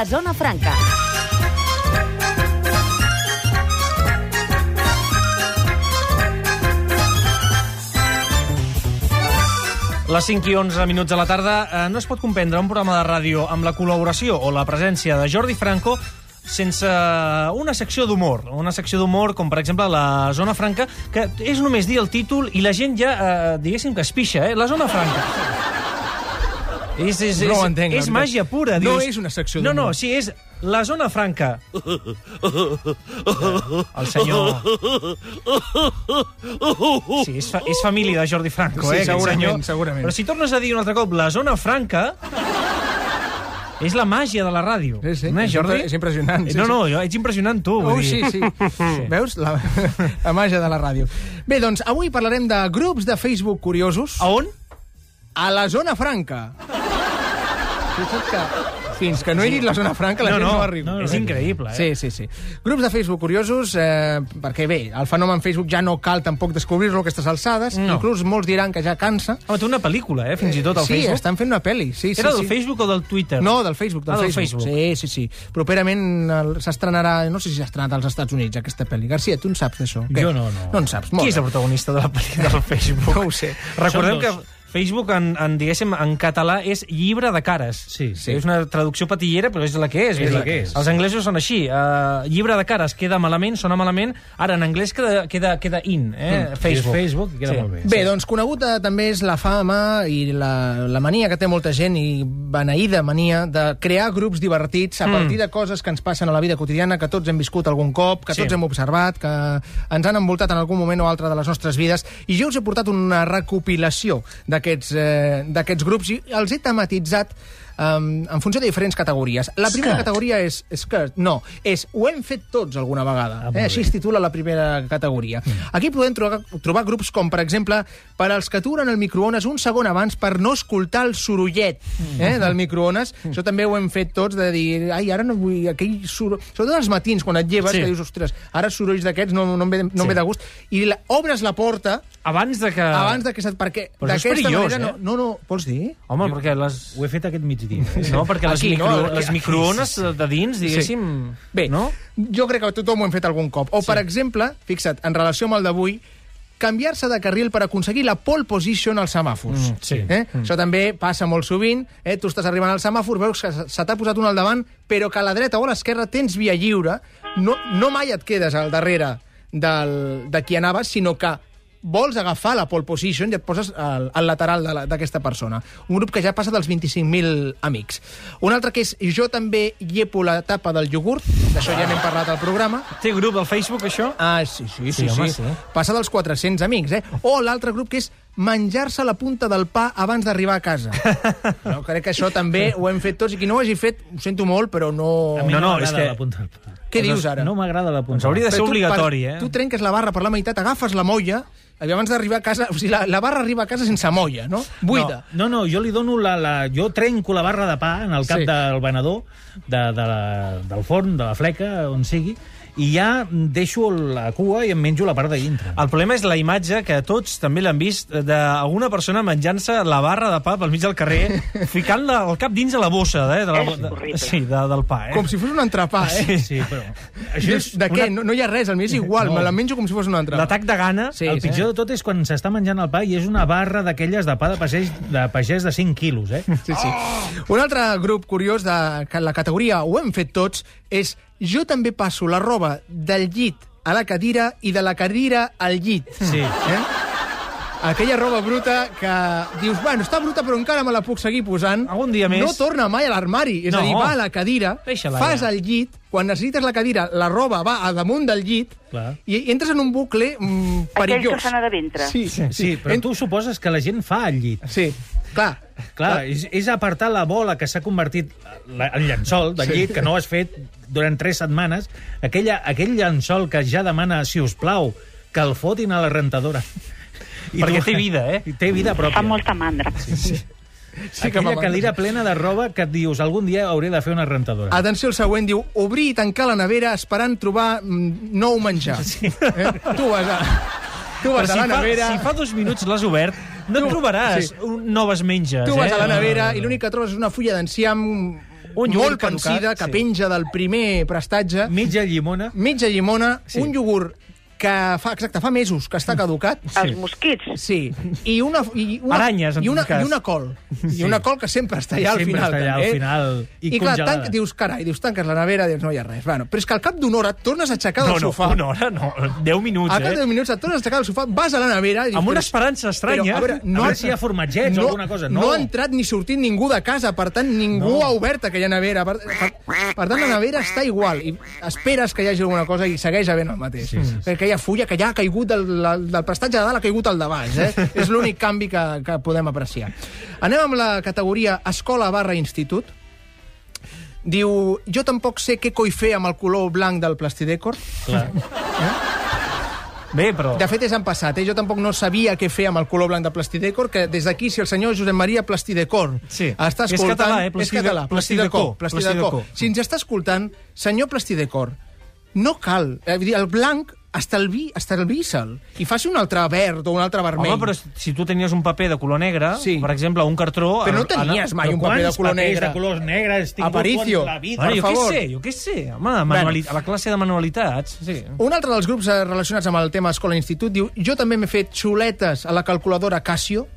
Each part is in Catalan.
Zona Franca. Les 5 i 11 minuts de la tarda. No es pot comprendre un programa de ràdio amb la col·laboració o la presència de Jordi Franco sense una secció d'humor. Una secció d'humor com, per exemple, la Zona Franca, que és només dir el títol i la gent ja, diguéssim que es pixa, La Zona Franca. No ho entenc. És màgia pura. No és una secció d'humor. No, sí, és la Zona Franca. El senyor... Sí, és família de Jordi Franco, Sí, segurament. Però si tornes a dir un altre cop la Zona Franca, és la màgia de la ràdio. Sí. No és, Jordi? És impressionant. No, ets impressionant tu. Sí. Veus? La màgia de la ràdio. Bé, doncs, avui parlarem de grups de Facebook curiosos. A on? A la Zona Franca. Fins que no he dit la Zona Franca, la gent no arriba. És increïble, Sí. Grups de Facebook curiosos, perquè bé, el fenomen Facebook ja no cal tampoc descobrir-lo a aquestes alçades. Inclús molts diran que ja cansa. Home, té una pel·lícula, fins i tot, al Facebook. Sí, estan fent una pel·li. Era del Facebook o del Twitter? No, del Facebook. Del Facebook. Sí. Properament s'estrenarà, no sé si s'ha estrenat als Estats Units, aquesta pel·li. García, tu en saps d'això? Jo no. No en saps. Qui és el protagonista de la pel·li del Facebook? No ho sé. Recordem que Facebook, diguéssim, en català, és llibre de cares. Sí. És una traducció patillera, però és la que és. És la que és. Els anglesos són així. Llibre de cares queda malament, sona malament. Ara, en anglès queda in, Facebook. Facebook queda molt bé. Bé, doncs conegut també és la fama i la mania que té molta gent, i beneïda mania, de crear grups divertits a partir de coses que ens passen a la vida quotidiana, que tots hem viscut algun cop, que tots hem observat, que ens han envoltat en algun moment o altre de les nostres vides. I jo us he portat una recopilació d'aquests grups i els he tematitzat en funció de diferents categories. La primera categoria és skirt. No, és ho hem fet tots alguna vegada. Així es titula la primera categoria. Aquí podem trobar grups com, per exemple, per als que aturen el microones un segon abans per no escoltar el sorollet del microones. Això també ho hem fet tots, de dir, ai, ara no vull aquell soroll... Sobretot als matins, quan et lleves, que dius, ostres, ara sorolls d'aquests no em ve de gust. I obres la porta... Abans de que... Perquè però és perillós, No, vols dir? Home, perquè ho he fet aquest migdia. No, perquè les microones de dins, diguéssim... Bé, jo crec que tothom ho hem fet algun cop. O, per exemple, fixa't, en relació amb el d'avui, canviar-se de carril per aconseguir la pole position als semàfors. Això també passa molt sovint. Tu estàs arribant al semàfor, veus que se t'ha posat un al davant, però que a la dreta o a l'esquerra tens via lliure. No mai et quedes al darrere de qui anaves, sinó que vols agafar la pole position i et poses al lateral d'aquesta persona. Un grup que ja passa dels 25.000 amics. Un altre que és Jo també llepo la tapa del iogurt, d'això ja n'hem parlat al programa. Té grup al Facebook, això? Sí. Passa dels 400 amics, O l'altre grup que és menjar-se la punta del pa abans d'arribar a casa. Crec que això també ho hem fet tots, i qui no ho hagi fet, ho sento molt, però no... A mi no m'agrada la punta del pa. Què dius ara? No m'agrada la punta. Hauria de ser obligatori, Tu trenques la barra per la meitat, agafes la molla, i abans d'arribar a casa... O sigui, la barra arriba a casa sense molla, no? Buida. No, jo li dono jo trenco la barra de pa en el cap del venedor, del forn, de la fleca, on sigui, i ja deixo la cua i em menjo la part de dintre. El problema és la imatge, que tots també l'han vist, d'alguna persona menjant-se la barra de pa pel mig del carrer, ficant el cap dins de la bossa del pa. Com si fos un entrepà, Sí, però... De què? No hi ha res, al mi és igual, me la menjo com si fos un entrepà. L'atac de gana. El pitjor de tot és quan s'està menjant el pa i és una barra d'aquelles de pa de pagès de 5 quilos, Sí. Un altre grup curiós de la categoria ho hem fet tots és Jo també passo la roba del llit a la cadira i de la cadira al llit. Sí. Aquella roba bruta que dius, bueno, està bruta però encara me la puc seguir posant. Algun dia més. No torna mai a l'armari. És a dir, va a la cadira, fas el llit, quan necessites la cadira, la roba va a damunt del llit i entres en un bucle perillós. Aquell que fa anar de ventre. Sí, però tu suposes que la gent fa el llit. Sí, clar. És apartar la bola que s'ha convertit en llençol del llit, que no has fet durant 3 setmanes, aquell llençol que ja demana, si us plau, que el fotin a la rentadora. Perquè té vida, Té vida pròpia. Fa molta mandra. Aquella cadira plena de roba que et dius, algun dia hauré de fer una rentadora. Atenció, el següent diu, obrir i tancar la nevera esperant trobar nou menjar. Tu vas a la nevera... Si fa 2 minuts l'has obert, no et trobaràs noves menges. Tu vas a la nevera i l'únic que trobes és una fulla d'enciam, molt pansida, que penja del primer prestatge. Mitja llimona. Mitja llimona, un iogurt que fa mesos que està caducat. Els mosquits. Sí. I una aranyes, en tot cas. I una col. I una col que sempre està allà al Sempre final. està allà al final i clar, congelada. dius, carai, tanques la nevera, dius, no hi ha res. Bueno, però és que al cap d'una hora et tornes a aixecar del sofà. No, una hora, no. 10 minuts, Al cap de 10 minuts et tornes a aixecar del sofà, vas a la nevera... I dius, amb una esperança estranya. Però, a veure, A veure si hi ha formatgets o alguna cosa. No ha entrat ni sortit ningú de casa, per tant, ningú ha obert aquella nevera. Per tant, la nevera està igual. I esperes que hi hagi alguna cosa i segueix havent el mateix. Perquè hi ha fulla que ja ha caigut del prestatge de dalt, ha caigut al de baix. És l'únic canvi que podem apreciar. Anem amb la categoria escola/institut. Diu, jo tampoc sé què coi fer amb el color blanc del Plastidecor. Clar. Bé, però... De fet, és en passat. Jo tampoc no sabia què fer amb el color blanc de Plastidecor, que des d'aquí, si el senyor Josep Maria Plastidecor està escoltant... És català, És català, Plastidecor. Si ens està escoltant, senyor Plastidecor, no cal. El blanc estalvi-se'l i faci un altre verd o un altre vermell. Home, però si tu tenies un paper de color negre, per exemple, un cartró... Però no tenies mai un paper de color negre. De colors negres tingut Aparicio. la vida? Per favor. Jo què sé. Home, a la classe de manualitats. Sí. Un altre dels grups relacionats amb el tema escola-institut diu, jo també m'he fet xuletes a la calculadora Casio.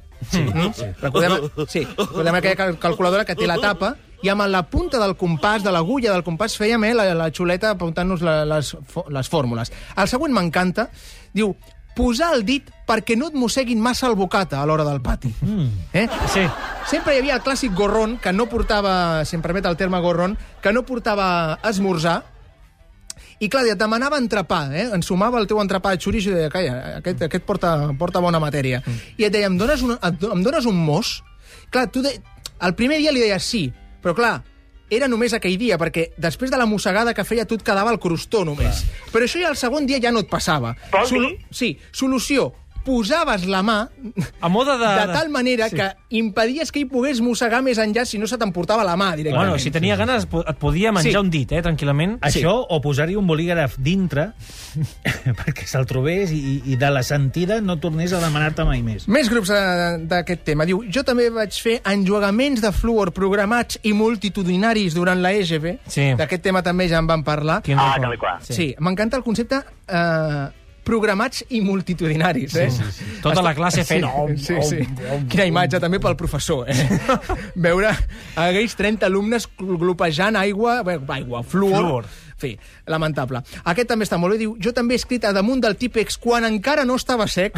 Recordem aquella calculadora que té la tapa i amb la punta del compàs, de l'agulla del compàs, fèiem la xuleta apuntant-nos les fórmules. El següent m'encanta. Diu, posar el dit perquè no et mosseguin massa el bocata a l'hora del pati. Sí. Sempre hi havia el clàssic gorrón, que no portava, si em permet el terme gorrón, que no portava esmorzar, i clar, et demanava entrepà, ensumava el teu entrepà de xoriço i deia, calla, aquest porta bona matèria. I et deia, em dones un mos? Clar, el primer dia li deies sí, però clar, era només aquell dia, perquè després de la mossegada que feia tu et quedava el crostó només. Però això ja el segon dia ja no et passava. Sí, solució. Posaves la mà a moda de tal manera que impedies que hi pogués mossegar més enllà si no se t'emportava la mà directament. Bueno, si tenia ganes et podia menjar un dit, tranquil·lament. Això, o posar-hi un bolígraf dintre perquè se'l trobés i de la sentida no tornés a demanar-te mai més. Més grups d'aquest tema. Diu, jo també vaig fer enjuagaments de fluor programats i multitudinaris durant la EGB. D'aquest tema també ja en vam parlar. Sí, m'encanta el concepte... programats i multitudinaris, Tota la classe fent... Quina imatge també pel professor, veure aquells 30 alumnes glopejant fluor. En fi, lamentable. Aquest també està molt bé, diu, jo també he escrit a damunt del típex quan encara no estava sec.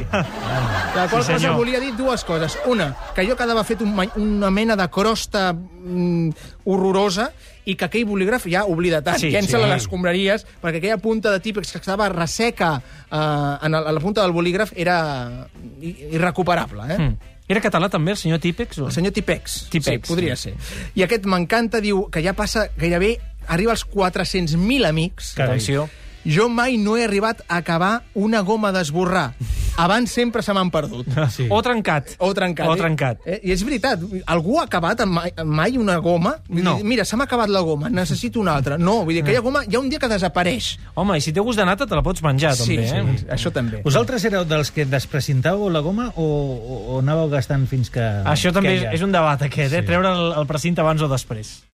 La qual cosa volia dir dues coses. Una, que jo quedava fet una mena de crosta horrorosa i que aquell bolígraf ja oblida-te'n, llença-la a les escombraries, perquè aquella punta de típex que estava resseca a la punta del bolígraf era irrecuperable. Era català també, el senyor Típex? El senyor Típex, sí, podria ser. I aquest m'encanta, diu, que ja passa gairebé, arriba als 400.000 amics. Atenció. Jo mai no he arribat a acabar una goma d'esborrar. Abans sempre se m'han perdut. O trencat. I és veritat, algú ha acabat mai una goma? No. Mira, se m'ha acabat la goma, necessito una altra. No, vull dir, aquella goma hi ha un dia que desapareix. Home, i si té gust de nata te la pots menjar, també. Sí, això també. Vosaltres éreu dels que desprecintàveu la goma o anàveu gastant fins que... Això també és un debat, aquest, treure el precinte abans o després.